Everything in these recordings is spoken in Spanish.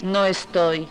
No estoy.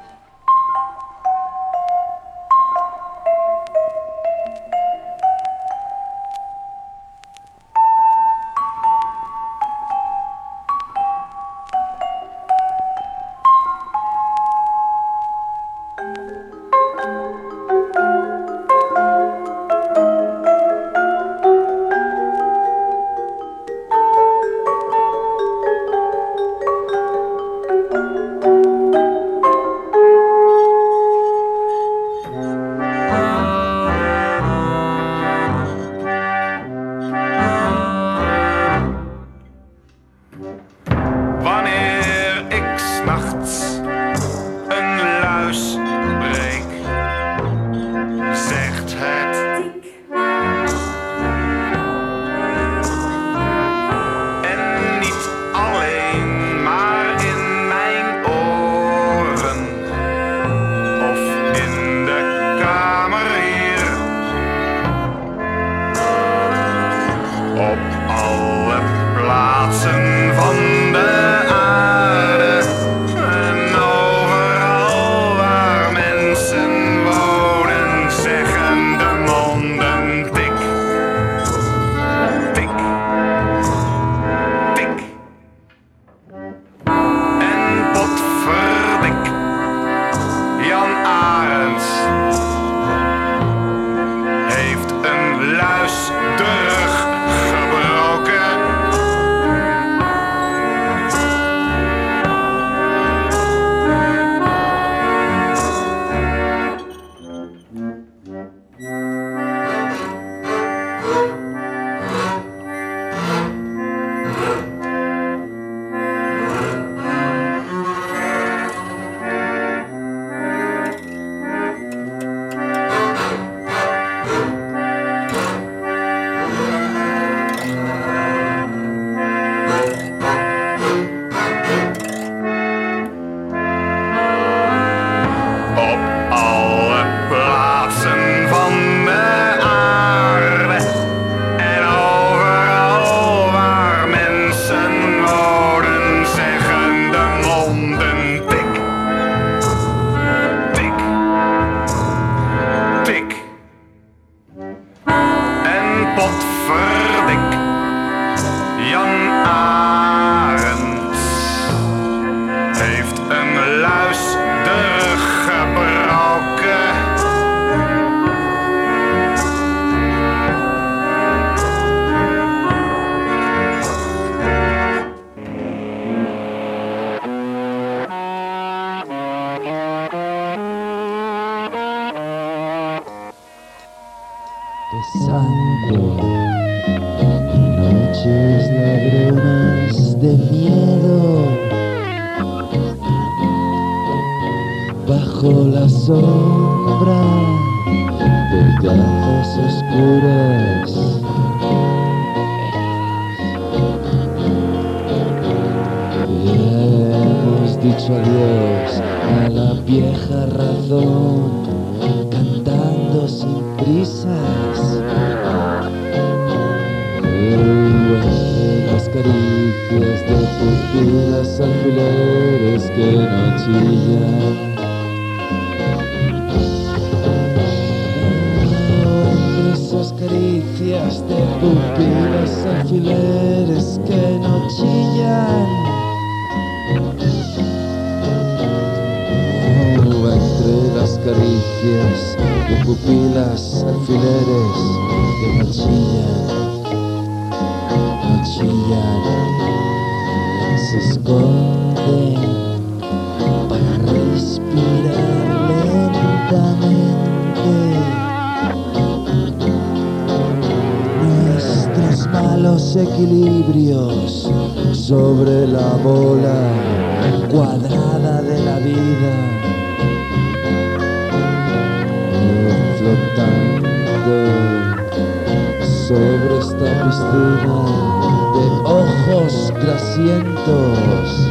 Besando noches ladronas de miedo, bajo la sombra de gafas oscuras. Hemos dicho adiós a la vieja razón, cantando sin prisas. Entre las caricias de pupilas alfileres que no chillan. Entre esas caricias de pupilas alfileres que no chillan. Entre las caricias de pupilas alfileres que no chillan, no chillan, se esconden para respirar lentamente nuestros malos equilibrios sobre la bola cuadrada de la vida. Flotando sobre esta piscina de ojos grasientos,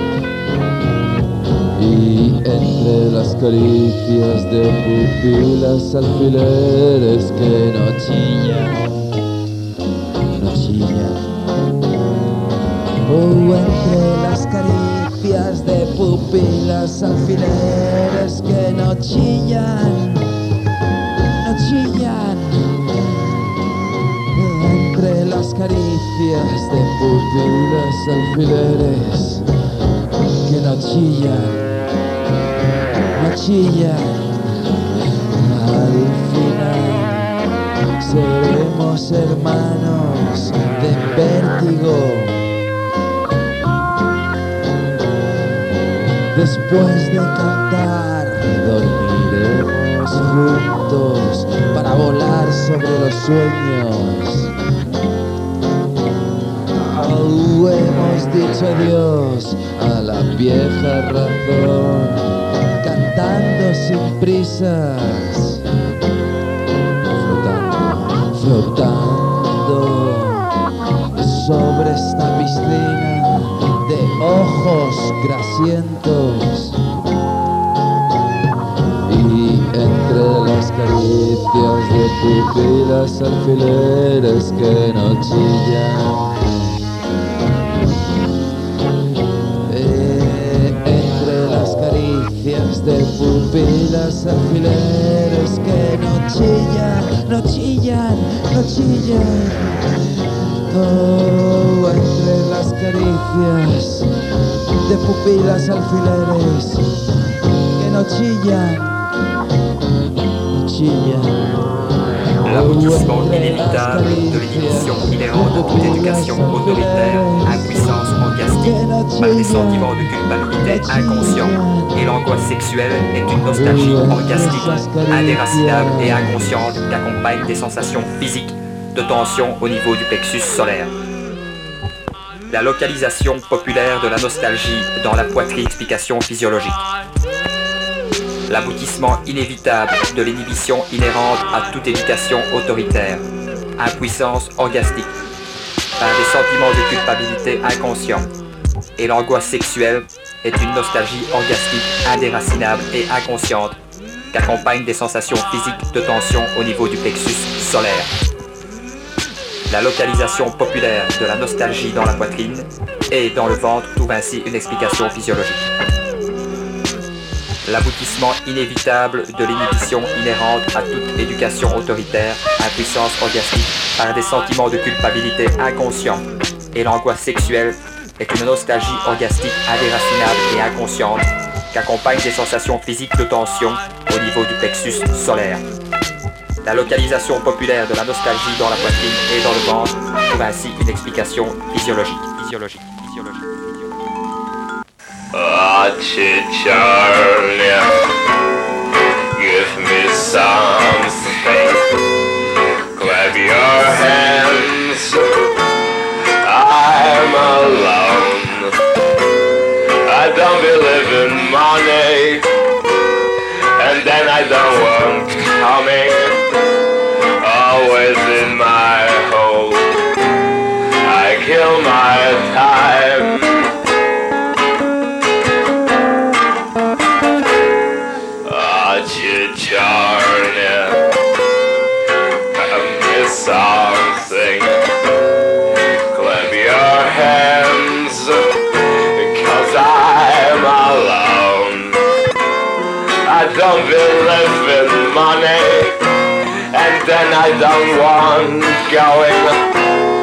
y entre las caricias de pupilas alfileres que no chillan, no chillan. Entre las caricias de pupilas alfileres que no chillan, no chillan. Entre las caricias de pupilas alfileres que no chillan, no chillan. Al final seremos hermanos de vértigo. Después de cantar, dormiremos juntos para volar sobre los sueños. Oh, hemos dicho adiós a la vieja razón, cantando sin prisas, flotando sobre esta piscina de ojos grasientos. Y entre las caricias de pupilas alfileres que no chillan, entre las caricias de pupilas alfileres que no chillan, no chillan, no chillan. Oh, entre las caricias de pupilas alfileres que no chillan, no chillan. L'aboutissement inévitable de l'inhibition inhérente de toute éducation autoritaire, impuissance orgastique, par des sentiments de culpabilité inconscients, et l'angoisse sexuelle est une nostalgie orgastique, indéracinable et inconsciente qu'accompagne des sensations physiques de tension au niveau du plexus solaire. La localisation populaire de la nostalgie dans la poitrine, explication physiologique. L'aboutissement inévitable de l'inhibition inhérente à toute éducation autoritaire, impuissance orgastique, par des sentiments de culpabilité inconscients, et l'angoisse sexuelle est une nostalgie orgastique indéracinable et inconsciente qu'accompagne des sensations physiques de tension au niveau du plexus solaire. La localisation populaire de la nostalgie dans la poitrine et dans le ventre trouve ainsi une explication physiologique. L'aboutissement inévitable de l'inhibition inhérente à toute éducation autoritaire, impuissance orgastique, par des sentiments de culpabilité inconscients, et l'angoisse sexuelle est une nostalgie orgastique indéracinable et inconsciente qu'accompagne des sensations physiques de tension au niveau du plexus solaire. La localisation populaire de la nostalgie dans la poitrine et dans le ventre trouve ainsi une explication physiologique. Charlie, give me something. Clap your hands. I'm alone. I don't believe in money, and then I don't want coming. Always in my hole. I kill my time. Charlie, give me something. Clap your hands, 'cause I'm alone. I don't believe in money, and then I don't want going.